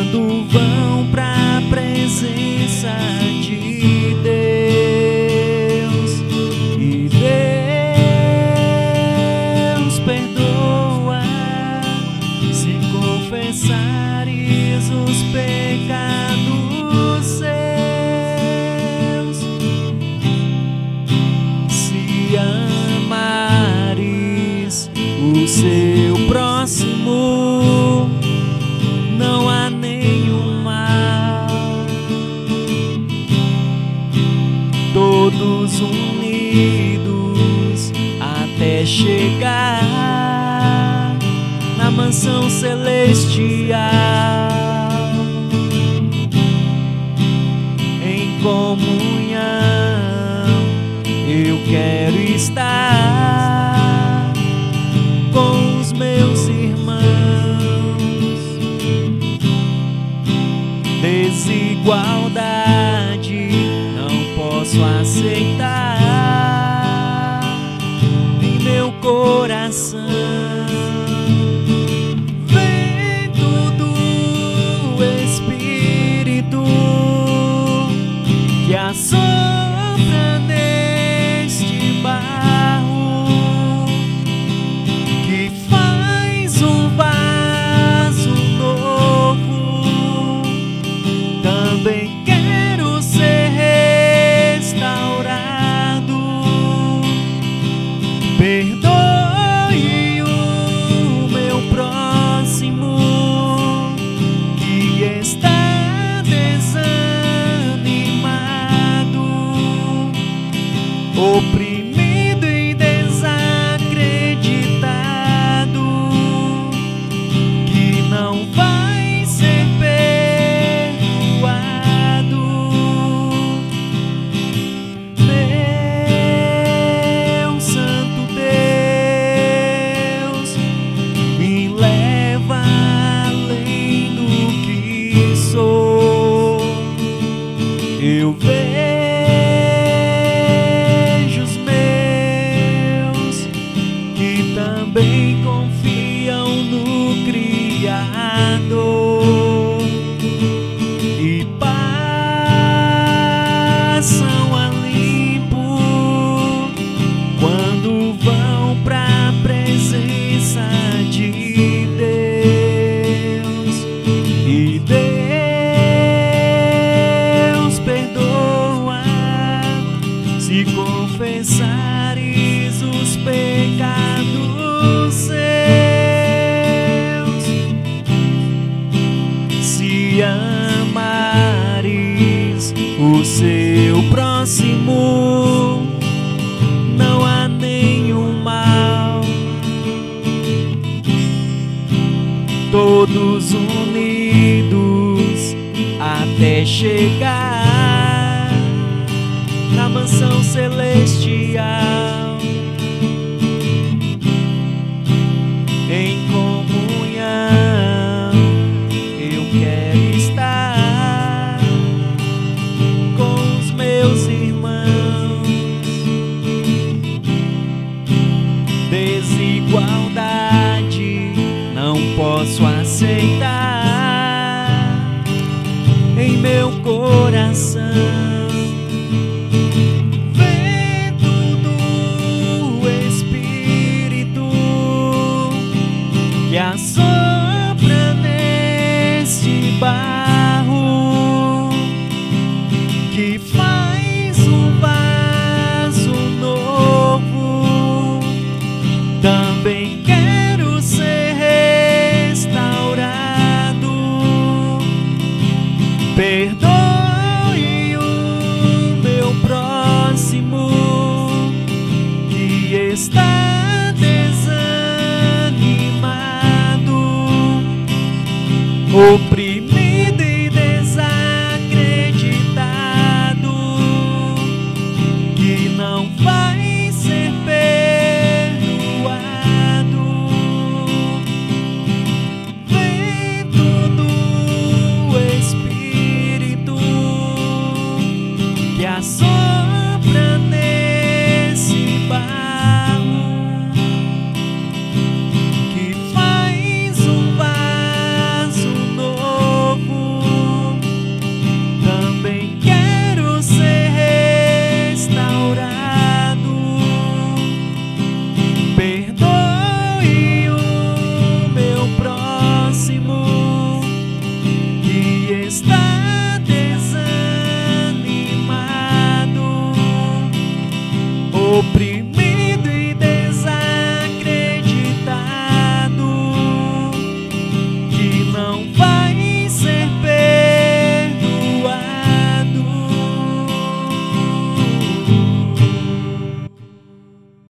quando vão pra presença de Deus. E Deus perdoa se confessares os pecados seus, se amares o seu próximo, não há nenhum mal. Todos unidos até chegar na mansão celestial, em comunhão eu quero estar com os meus irmãos. Desigualdade não posso aceitar em meu coração. Vento do Espírito que assopra neste barro, que faz um vaso novo. Também quero ser restaurado. Perdoe o meu próximo que está desanimado, oprimido e desacreditado, que não vai ser perdoado. Meu santo Deus, me leva além do que sou. Eu vejo os meus que também confiam no Criador e passam a limpo quando vão pra presença de Deus. E Deus perdoa se confessares os pecados seus, se amares o seu próximo, não há nenhum mal. Todos unidos até chegar na mansão celestial, em comunhão eu quero estar com os meus irmãos. Desigualdade não posso aceitar em meu coração. Vento do Espírito que assopra neste barro, que faz um vaso novo. Também quero ser restaurado. Perdoe o meu próximo que está desanimado, oprimido